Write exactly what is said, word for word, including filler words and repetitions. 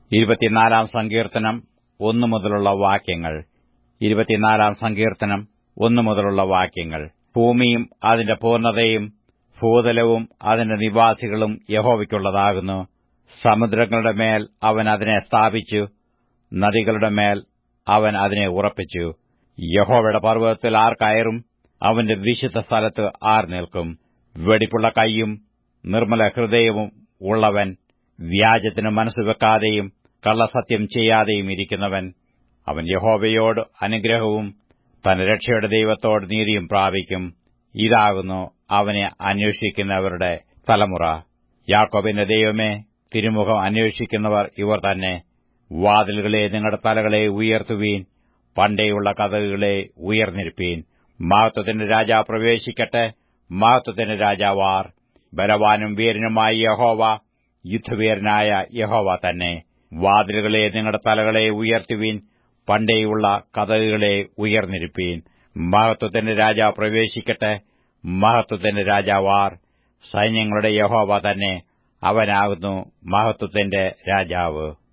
ഇരുപത്തിനാലാം സങ്കീർത്തനം ഒന്നു മുതലുള്ള വാക്യങ്ങൾ. ഇരുപത്തിനാലാം സങ്കീർത്തനം ഒന്നു മുതലുള്ള വാക്യങ്ങൾ. ഭൂമിയും അതിന്റെ പൂർണ്ണതയും ഭൂതലവും അതിന്റെ നിവാസികളും യഹോവയ്ക്കുള്ളതാകുന്നു. സമുദ്രങ്ങളുടെ മേൽ അവൻ അതിനെ സ്ഥാപിച്ചു, നദികളുടെ മേൽ അവൻ അതിനെ ഉറപ്പിച്ചു. യഹോവയുടെ പർവ്വതത്തിൽ ആർ കയറും? അവന്റെ വിശുദ്ധ സ്ഥലത്ത് ആർ നിൽക്കും? വെടിപ്പുള്ള കൈയും നിർമ്മല ഹൃദയവും ഉള്ളവൻ, വ്യാജത്തിന് മനസ്സുവെക്കാതെയും കള്ളസത്യം ചെയ്യാതെയും ഇരിക്കുന്നവൻ. അവൻ യഹോവയോട് അനുഗ്രഹവും തന്റെ രക്ഷയുടെ ദൈവത്തോട് നീതിയും പ്രാപിക്കും. ഇതാകുന്നു അവനെ അന്വേഷിക്കുന്നവരുടെ തലമുറ. യാക്കോബിന്റെ ദൈവമേ, തിരുമുഖം അന്വേഷിക്കുന്നവർ ഇവർ തന്നെ. വാതിലുകളെ, നിങ്ങളുടെ തലകളെ ഉയർത്തുവീൻ, പണ്ടേയുള്ള കതകുകളെ ഉയർന്നിരിപ്പീൻ. മഹത്വത്തിന്റെ രാജാവ് പ്രവേശിക്കട്ടെ. മഹത്വത്തിന്റെ രാജാവാർ. ബലവാനും വീരനുമായ യഹോവ, യുദ്ധവീരനായ യഹോവ തന്നെ. വാതിലുകളെ, നിങ്ങളുടെ തലകളെ ഉയർത്തുവീൻ, പണ്ടേയുള്ള കതകുകളെ ഉയർന്നിരിപ്പീൻ. മഹത്വത്തിന്റെ രാജാവ് പ്രവേശിക്കട്ടെ. മഹത്വത്തിന്റെ രാജാവാർ. സൈന്യങ്ങളുടെ യഹോവ തന്നെ, അവനാകുന്നു മഹത്വത്തിന്റെ രാജാവ്.